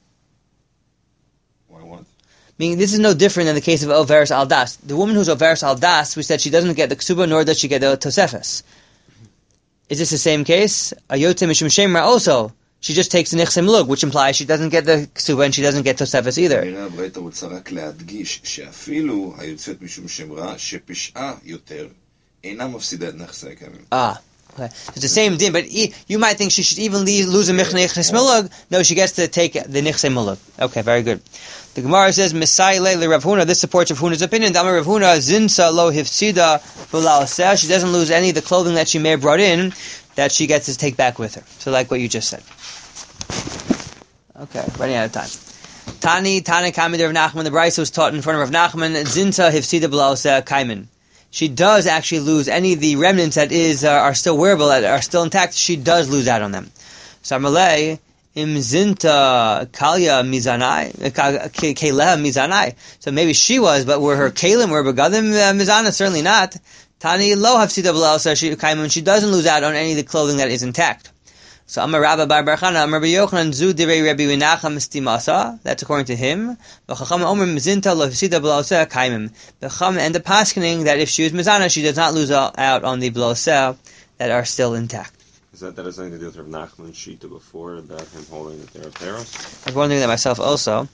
Why what? Meaning, this is no different than the case of Averes Al Das. The woman who's Averes Al Das, we said she doesn't get the ksuba, nor does she get the tosefes. Is this the same case? Ayotze mishum shemra also. She just takes the nichse mulug, which implies she doesn't get the ksuba and she doesn't get tosefes either. ברית רוצה רק להדגיש שאפילו היוצאת משום שם רע שפשעה יותר אינה מפסידה את נכסי הקיימים. Okay. It's the same din, but you might think she should even lose a nichse mulug. No, she gets to take the nichse mulug. Okay, very good. The Gemara says, Mesai le Rav Huna, this supports Rav Huna's opinion. Dama Rav Huna, zinsa lo hifsida v'la'aseh. She doesn't lose any of the clothing that she may have brought in, that she gets to take back with her. So like what you just said. Okay, running out of time. Tani Kami Rav Nachman, the Brisa was taught in front of Rav Nachman, zinsa hifsida v'la'aseh kaimen. She does actually lose any of the remnants that are still wearable, that are still intact, she does lose out on them. So Amalei, Im zinta kalya mizanai, keleha mizanai. So maybe she was, but were her kalim, were begadim mizana? Certainly not. Tani lo hafsida b'la'aseh, she doesn't lose out on any of the clothing that is intact. So Amar Rabba Bar Barchana, Amar Rabbi Yochanan, Zu Direi Rabbi Menachem Stimasa. That's according to him. V'chacham Omer Mzinta lo hafsida b'la'aseh kaimim. The Chacham end up paskening that if she was mizana, she does not lose out on the b'la'aseh that are still intact. Is that has something to do with Rav Nachman's shita before about him holding that they're paros? I was wondering that myself also.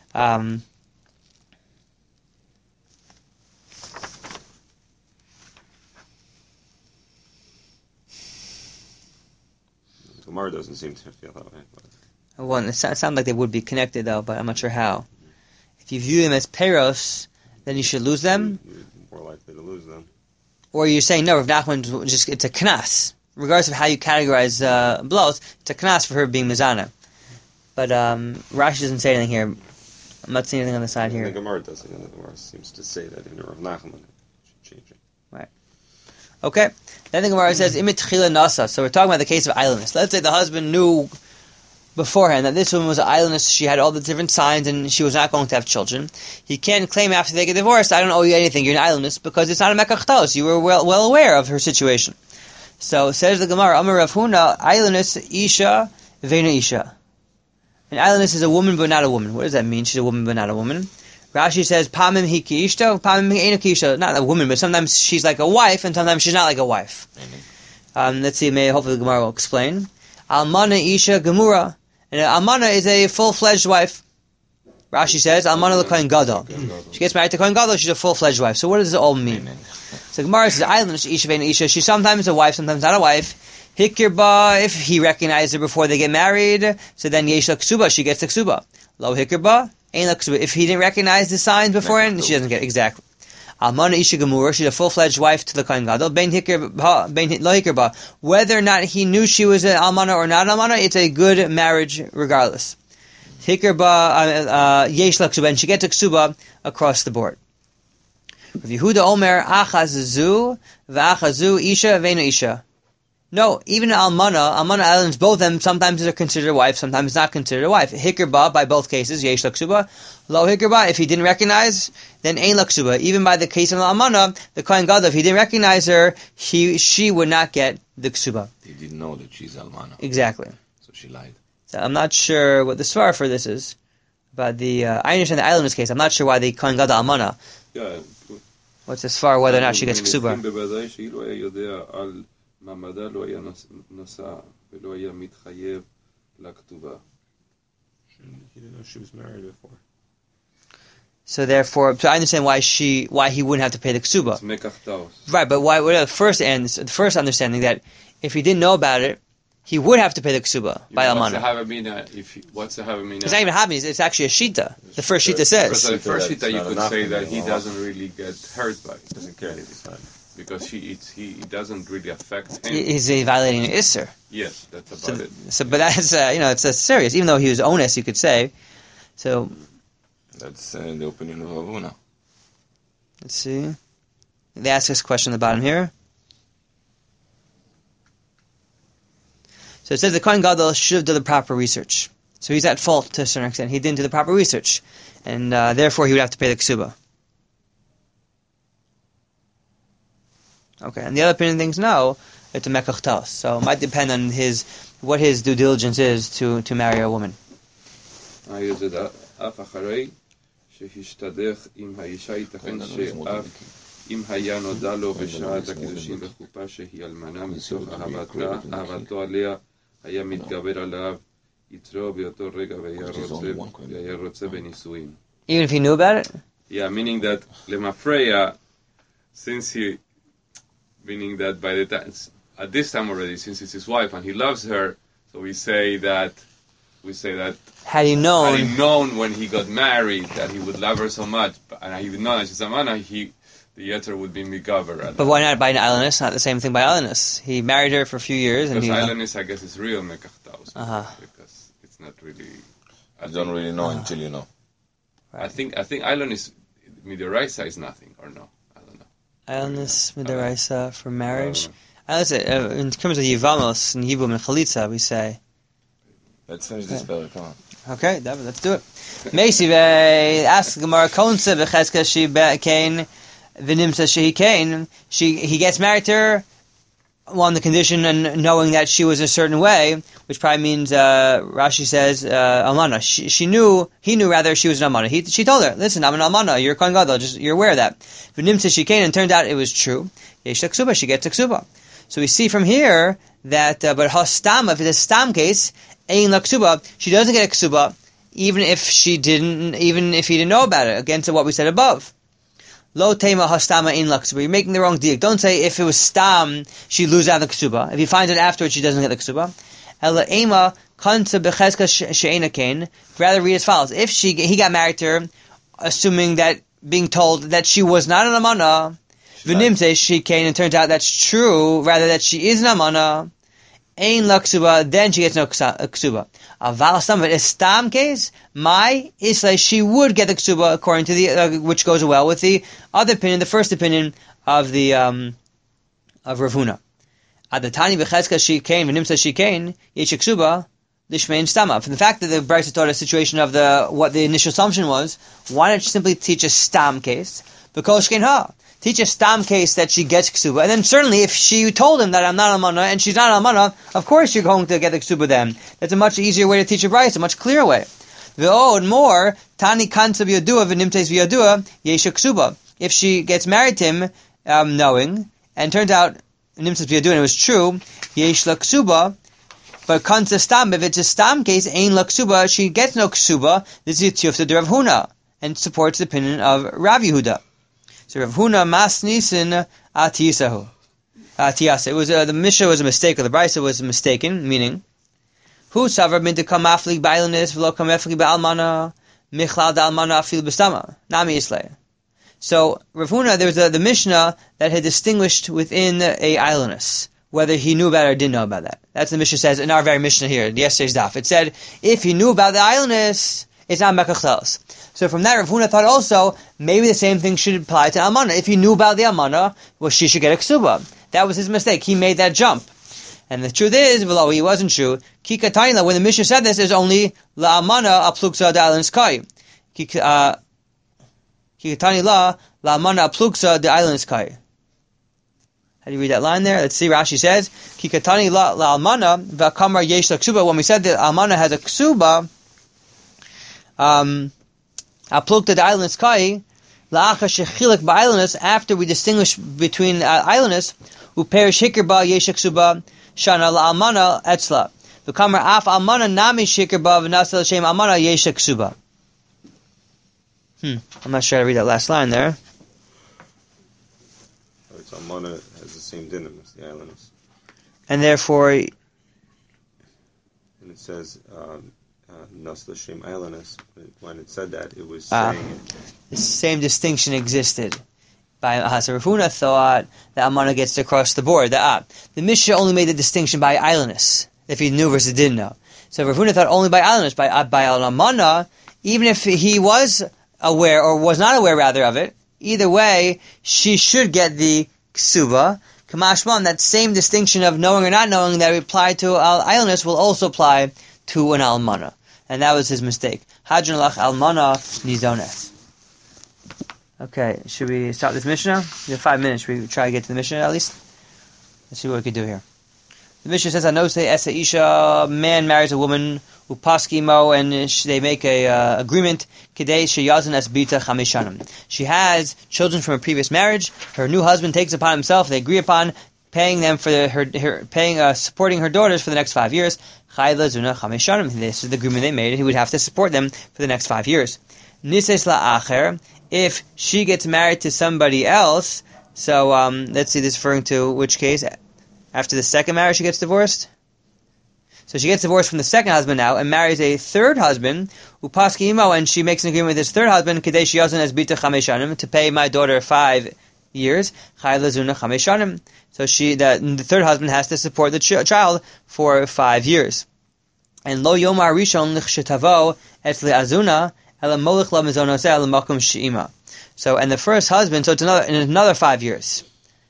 Gemara doesn't seem to feel that way. Well, it sounds like they would be connected though, but I'm not sure how. If you view them as peros, then you should lose them. You're more likely to lose them. Or you're saying no, Rav Nachman it's a knas. Regardless of how you categorize blows, it's a knas for her being mizana. But Rashi doesn't say anything here. I'm not seeing anything on the side here. The Gemara doesn't. The Gemara seems to say that in Rav Nachman should change it. Right. Okay. Then the Gemara says, Imit chila nasa. So we're talking about the case of idleness. Let's say the husband knew beforehand that this woman was an idleness, she had all the different signs, and she was not going to have children. He can't claim after they get divorced, I don't owe you anything, you're an idleness, because it's not a mekach. You were well aware of her situation. So says the Gemara, Amar Rav Huna, idleness isha veina isha. An idleness is a woman but not a woman. What does that mean? She's a woman but not a woman. Rashi says, Pamim hi ki ishta, Pamim hi ki ishta. Not a woman, but sometimes she's like a wife, and sometimes she's not like a wife. Let's see, hopefully the Gemara will explain. Almana isha gemura. And Almana is a full-fledged wife. Rashi says, Almana l'kohen gadol. She gets married to Kohen gadol, she's a full-fledged wife. So what does it all mean? So Gemara says, idleness isha veina isha. She's sometimes a wife, sometimes not a wife. Hikirba, if he recognized her before they get married, so then yesh la ksuba, she gets the ksuba. Lo hikirba, ain't la ksuba. If he didn't recognize the signs beforehand, she doesn't get it. Exactly. Almana isha gemura, she's a full-fledged wife to the Kohen gadol. Bein lo hikirba. Whether or not he knew she was an almana or not an almana, it's a good marriage regardless. Hikirba, yesh la ksuba, and she gets a ksuba across the board. Rav Yehuda Omer, achazu, v'achazu isha veina isha. No, even almana islands, both of them, sometimes they're considered a wife, sometimes not considered a wife. Hikr by both cases, yesh laksuba. Lo hikr if he didn't recognize, then ain laksuba. Even by the case of almana, the Kohen Gadol, if he didn't recognize her, she would not get the ksuba. He didn't know that she's almana. Exactly. So she lied. So I'm not sure what the svar for this is. But I understand the islanders case. I'm not sure why the Kohen Gadol almana. Yeah. What's the svar whether or not she gets ksuba? בוודאי שאילו היה יודע על מעמדה לא היה נוסע ולא היה מתחייב לכתובה. He didn't know she was married before. So therefore, I understand why he wouldn't have to pay the ksuba. It's mekach taos. Right, but why? What the first understanding that if he didn't know about it, he would have to pay the ksuba by almana. What's the havamina? It's not even havamina. It's actually a shita. The first shita says. The first shita you could say that he doesn't really get hurt by it. Doesn't care if he's not. Because it doesn't really affect him. He's violating an isser. Yes, that's about it. So, but that's it's serious. Even though he was onus, you could say. So. That's the opinion of Avuna. Let's see. They ask us a question at the bottom here. So it says the Kohen Gadol should have done the proper research. So he's at fault to a certain extent. He didn't do the proper research. And therefore he would have to pay the ksuba. Okay, and the other opinion thinks no, it's a mekach taos. So it might depend on what his due diligence is to marry a woman. שהשתדך עם האישה ייתכן שאף אם היה נודע לו בשעת הקידושים בחופה שהיא אלמנה מתוך אהבתו עליה היה מתגבר עליו יתרו באותו רגע והיה רוצה בנישואים. Even if he knew about it? Yeah, meaning that Lemafreya, meaning that by the time, at this time already, since it's his wife and he loves her, so we say that had he known when he got married that he would love her so much, and he would know that she's amana, the yetzer would be mikaver. But why not by an islandess? Not the same thing by islandess. He married her for a few years, because islandess, I guess, is real mekach taos. Because it's not really. You don't really know until you know. Right. I think islandess midiraisa is nothing, or no? I don't know. Islandess midiraisa for marriage. In terms of yivamos in Hebrew and chalitza, we say. Let's finish this spell. Come on. Okay, let's do it. Meisive asks Gemara Konse v'Chezka she kain v'nimsa she kain. He gets married to her on the condition and knowing that she was a certain way, which probably means Rashi says almana. He knew rather she was an almana. She told her, listen, I'm an almana. You're a Kohen Gadol. You're aware of that. V'nimsa she kain, and turned out it was true. Yesh ksuba. She gets a ksuba. So we see from here that but hastam, if it's a stam case. Ein laksuba, she doesn't get a ksuba, even if he didn't know about it, against what we said above. Lo tema hastama ein laksuba. You're making the wrong deal. Don't say if it was stam, she loses out the ksuba. If he finds it afterwards, she doesn't get the ksuba. Ela ema kanta bechezka she'ena kain. Rather read as follows. If he got married to her, being told that she was not an amana, v'nimte she kain, and turns out that's true, rather that she is an amana, Ein laksuba, then she gets no ksuba. Aval some of it is stam case. My isla, she would get the ksuba according to the which goes well with the other opinion, the first opinion of the of Rav Huna. Adatani v'chezka she came v'nimsa she came yesh ksuba lishmein stama. From the fact that the Brisa taught a situation of what the initial assumption was, why not simply teach a stam case? Because shkein ha. Teach a stam case that she gets ksuba, and then certainly if she told him that I'm not almana and she's not almana, of course you're going to get the ksuba then. That's a much easier way to teach a brayso, a much clearer way. And more, tani kansa v'yadua v'nimtes v'yadua yesh ksuba. If she gets married to him, knowing, and turns out nimtes v'yadua and it was true, yesh la ksuba. But kansa stam, if it's a stam case, ain la ksuba, she gets no ksuba. This is tiyufta de Rav Huna, and supports the opinion of Rav Yehuda. So Rav Huna mas nisin atiyasahu. It was the Mishnah was a mistake, or the Brisa was mistaken, meaning who savar min to come afli bailanis v'lo come afli ba'almana michlal da'almana afil b'stama nami islay. So Rav Huna, there was the Mishnah that had distinguished within a islandess whether he knew about it or didn't know about that. That's what the Mishnah says in our very Mishnah here, yesterday's daf. It said if he knew about the islandess, it's not mekach taos. So from that, Rav Huna thought also, maybe the same thing should apply to Almana. If he knew about the Almana, well, she should get a ksuba. That was his mistake. He made that jump. And the truth is, below he wasn't true. Kikataina, when the Mishnah said this, is only la'amana apluksa da'ilin skai. Kikatani la'amana apluksa da'ilin skai. How do you read that line there? Let's see. Rashi says, Kikatani la'almana v'akamar yesh ksuba. When we said that almana has a ksuba, aplukta da'ilin skai, la'acha shechilek ba'ilin, after we distinguish between islanders, who perish hikirba yesh ksuba, shana la'almana etzla. V'kamar af almana nami shikirba v'nasa l'shem almana yesh ksuba. I'm not sure how to read that last line there. It's almana has the same dinam as the islanders. And therefore, and it says Nas L'Shem Islanders. When it said that, it was saying the same distinction existed. By so Rav Huna thought that Almana gets across the board. The Mishnah only made the distinction by islandness, if he knew versus didn't know. So Rav Huna thought only by islandness. By Almana, even if he was aware or was not aware rather of it, either way, she should get the ksuba. Kamashman, that same distinction of knowing or not knowing that applied to islandness will also apply to an almana. And that was his mistake. Hadron lach almana nizones. Okay, should we start this Mishnah? We have 5 minutes. Should we try to get to the Mishnah at least? Let's see what we can do here. The Mishnah says, "Anose esa isha." A man marries a woman, upaskimo, and they make a agreement. Kidei sheyazon es bita chamishanim. She has children from a previous marriage. Her new husband takes upon himself. They agree upon paying them for supporting her daughters for the next 5 years. Chayla zuna chamishanim. This is the agreement they made. He would have to support them for the next 5 years. Nises la'acher. If she gets married to somebody else, so let's see, this is referring to which case. After the second marriage, she gets divorced. So she gets divorced from the second husband now and marries a third husband, upaski imo, and she makes an agreement with this third husband, kadei sheyazon es bita chameshanim, to pay my daughter 5 years, chayla zuna chameshanim. So the third husband has to support the child for 5 years. And lo yomar rishon lichshetavo et le'azuna ela molech la mizonoseh ela makom she'ima. So, and the first husband, so it's another 5 years.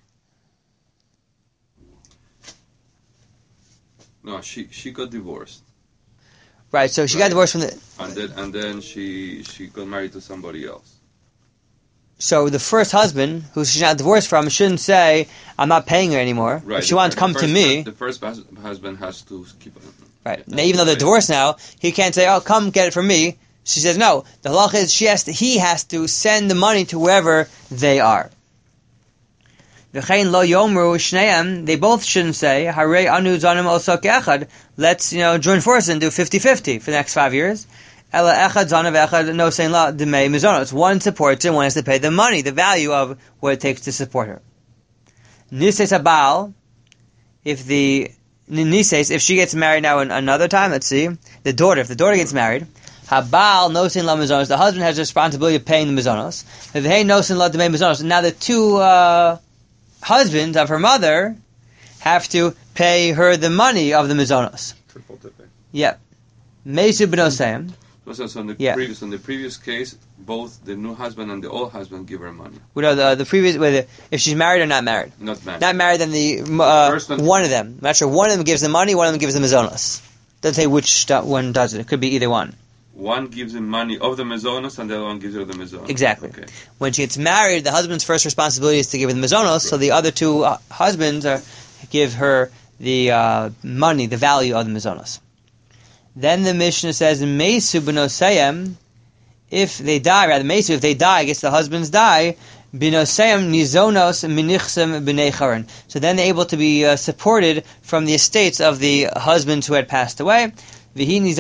No, she got divorced. Right, so she got divorced from the... And then she got married to somebody else. So the first husband, who she's not divorced from, shouldn't say, I'm not paying her anymore. Right. If she wants to come to me... The first husband has to keep it. Right. Now, even though they're divorced now, he can't say, oh, come get it from me. She says, no. The halach is he has to send the money to wherever they are. V'chein lo yomru shneim, they both shouldn't say, harei anu zanim osok echad, let's, join forces and do 50-50 for the next 5 years. Ela echad zanav echad no sein la demei mizonos. One supports her, one has to pay the money, the value of what it takes to support her. Nises habal, if she gets married now another time, let's see, if the daughter gets married, habal no sein la mizonos, the husband has the responsibility of paying the mizonos. V'hei no sein la demei mizonos. And now the two, husbands of her mother have to pay her the money of the mizonos. Triple dipping. Yep. Meisu b'nosayim. So on the previous case, both the new husband and the old husband give her money. The previous, whether if she's married or not married. Not married. Not married, then one of them. I'm not sure. One of them gives the money. One of them gives the mizonos. Doesn't say which one does it. It could be either one. One gives him money of the mizonos, and the other one gives her the mizonos. Exactly. Okay. When she gets married, the husband's first responsibility is to give her the mizonos, right. So the other two husbands give her the money, the value of the mizonos. Then the Mishnah says, Meisu b'nosayim, if they die, I guess the husbands die, b'nosayim nizonos minichsem b'nei charon. So then they're able to be supported from the estates of the husbands who had passed away. And she,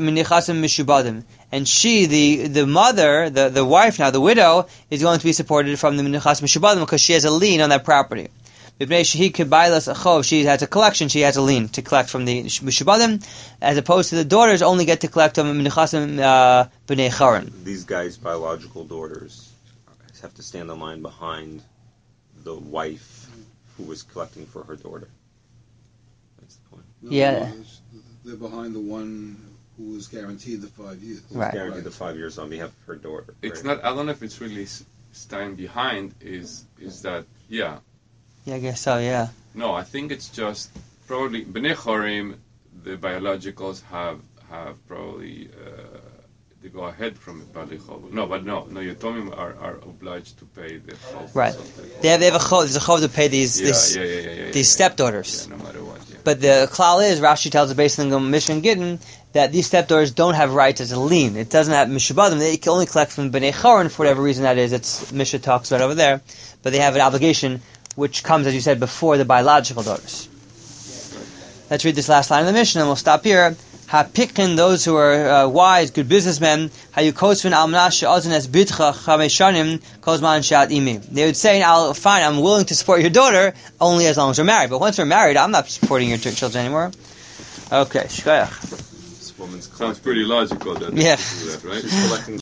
the mother, the wife now, the widow, is going to be supported from the minichas mishubadim because she has a lien on that property. She has a collection, she has a lien to collect from the mishubadim, as opposed to the daughters only get to collect from minichasim b'nei charon. These guys' biological daughters have to stand in line behind the wife who was collecting for her daughter. That's the point. Yeah. They're behind the one who was guaranteed the 5 years. Right. Guaranteed the 5 years on behalf of her daughter. It's not. I don't know if it's really staying behind. Is that? Yeah. Yeah, I guess so. Yeah. No, I think it's just probably Bnei Chorim, the biologicals have probably they go ahead from Bali Chol. No, your Tomim are obliged to pay the Chol. Right. They have a chov. There's a chov to pay these stepdaughters. Yeah, no matter what. Yeah. But the klal is, Rashi tells us based on the Mishnah Gittin, that these stepdaughters don't have rights as a lien. It doesn't have mishabadim. They can only collect from Bnei Chorin for whatever reason that is. It's Mishnah talks about over there. But they have an obligation which comes, as you said, before the biological daughters. Let's read this last line of the Mishnah and we'll stop here. Ha-pikin, those who are wise, good businessmen, ha-yukosvin al-manash she'ozin es bitcha chameshanim kozman shat imi. They would say, fine, I'm willing to support your daughter only as long as we're married. But once we're married, I'm not supporting your children anymore. Okay, shkoyach. This woman's Sounds pretty logical that Yeah. they do that, right? She's collecting